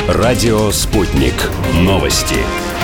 Радио «Спутник». Новости.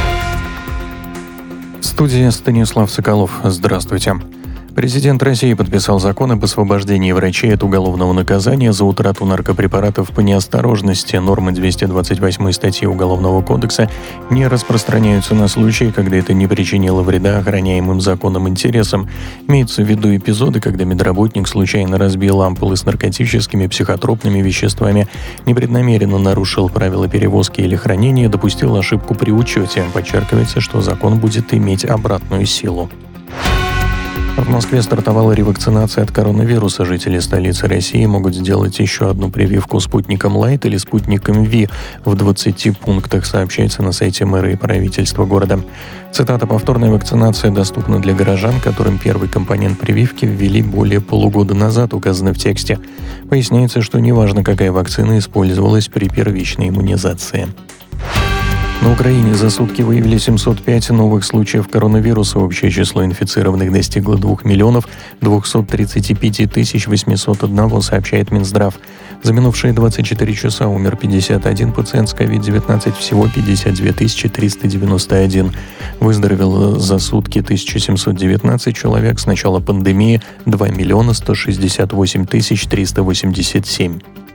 В студии Станислав Соколов. Здравствуйте. Президент России подписал закон об освобождении врачей от уголовного наказания за утрату наркопрепаратов по неосторожности. Нормы 228 статьи Уголовного кодекса не распространяются на случаи, когда это не причинило вреда охраняемым законом интересам. Имеются в виду эпизоды, когда медработник случайно разбил ампулы с наркотическими, психотропными веществами, непреднамеренно нарушил правила перевозки или хранения, допустил ошибку при учете. Подчеркивается, что закон будет иметь обратную силу. В Москве стартовала ревакцинация от коронавируса. Жители столицы России могут сделать еще одну прививку спутником Лайт или спутником Ви в 20 пунктах, сообщается на сайте мэра и правительства города. Цитата: «Повторная вакцинация доступна для горожан, которым первый компонент прививки ввели более полугода назад», указано в тексте. Поясняется, что неважно, какая вакцина использовалась при первичной иммунизации. На Украине за сутки выявили 705 новых случаев коронавируса. Общее число инфицированных достигло 2 235 801, сообщает Минздрав. За минувшие 24 часа умер 51 пациент с COVID-19, всего 52 391. Выздоровело за сутки 1719 человек. С начала пандемии 2 168 387.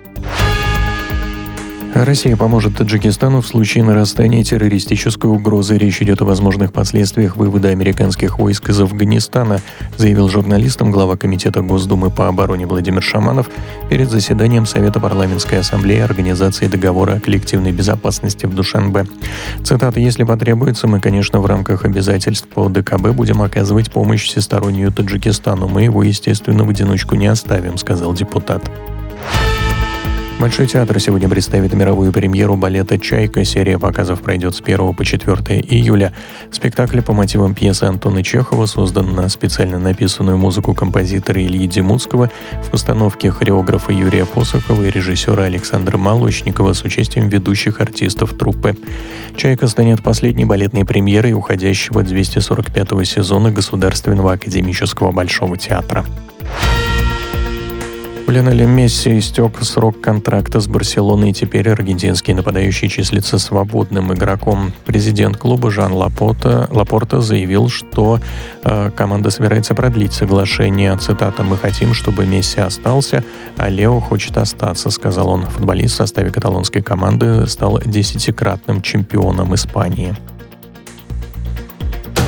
Россия поможет Таджикистану в случае нарастания террористической угрозы. Речь идет о возможных последствиях вывода американских войск из Афганистана, заявил журналистам глава Комитета Госдумы по обороне Владимир Шаманов перед заседанием Совета парламентской ассамблеи Организации договора о коллективной безопасности в Душанбе. Цитата: «Если потребуется, мы, конечно, в рамках обязательств по ДКБ будем оказывать помощь всестороннюю Таджикистану. Мы его, естественно, в одиночку не оставим», — сказал депутат. Большой театр сегодня представит мировую премьеру балета «Чайка». Серия показов пройдет с 1 по 4 июля. Спектакль по мотивам пьесы Антона Чехова создан на специально написанную музыку композитора Ильи Демуцкого в постановке хореографа Юрия Посохова и режиссера Александра Молочникова с участием ведущих артистов труппы. «Чайка» станет последней балетной премьерой уходящего 245-го сезона Государственного академического Большого театра. У Лионеля Месси истек срок контракта с Барселоной, и теперь аргентинский нападающий числится свободным игроком. Президент клуба Жан Лапорта заявил, что команда собирается продлить соглашение. Цитата: «Мы хотим, чтобы Месси остался, а Лео хочет остаться», — сказал он. Футболист в составе каталонской команды стал 10-кратным чемпионом Испании.